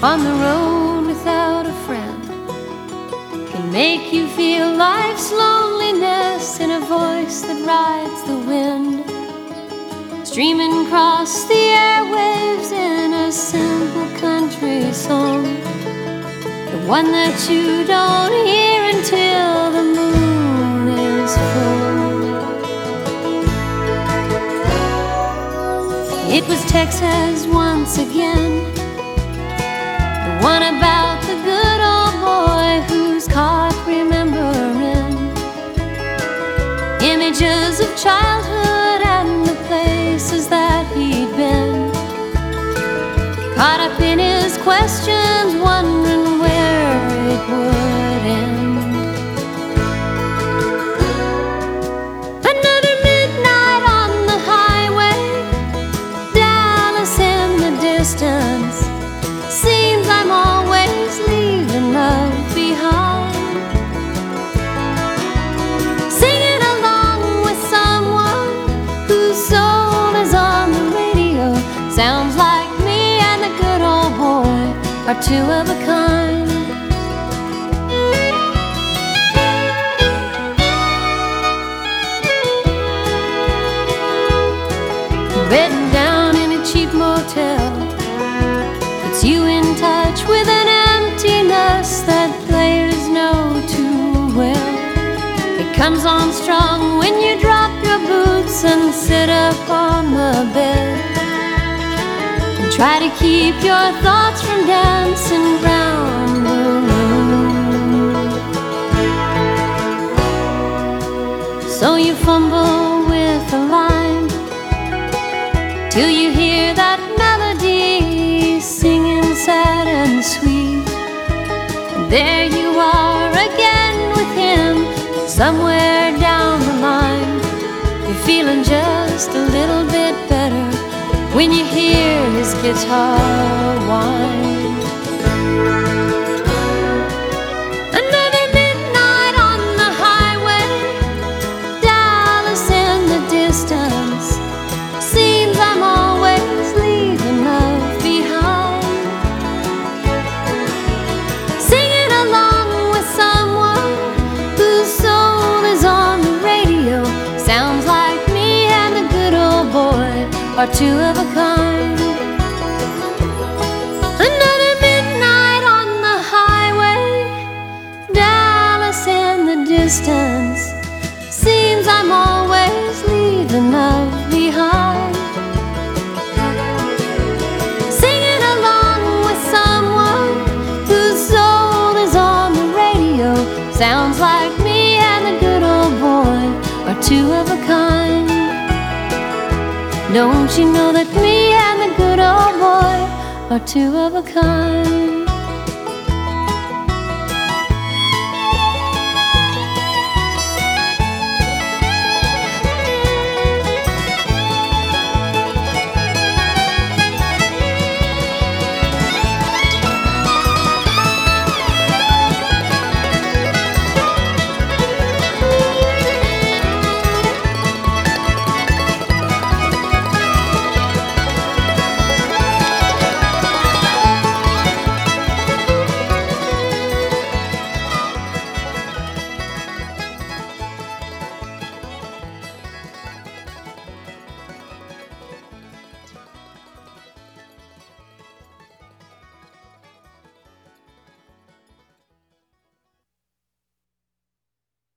on the road without a friend can make you feel life's loneliness in a voice that rides the wind, streaming across the airwaves in a simple country song, the one that you don't hear until the moon is full. It was Texas once again, the one about the good old boy who's caught remembering images of childhood and the places that he'd been, caught up in his questions, wondering where it would end. Another midnight on the highway, Dallas in the distance, seems I'm always leaving love behind. Singing along with someone whose soul is on the radio, sounds like me and the good old boy are two of a kind. Bedding down in a cheap motel puts you in touch with an emptiness that players know too well. It comes on strong when you drop your boots and sit up on the bed and try to keep your thoughts from dancing round the room. So you fumble with a line till you hear that melody singing sad and sweet. And there you are again with him, somewhere down the line. You're feeling just a little bit better when you hear his guitar whine. Another midnight on the highway, Dallas in the distance, seems I'm always leaving love behind. Singing along with someone whose soul is on the radio, sounds like me and the good old boy are two of a kind. Another midnight on the highway, Dallas in the distance, seems I'm always leaving love behind. Singing along with someone whose soul is on the radio, sounds like me and the good old boy are two of a kind. Don't you know that me and the good old boy are two of a kind?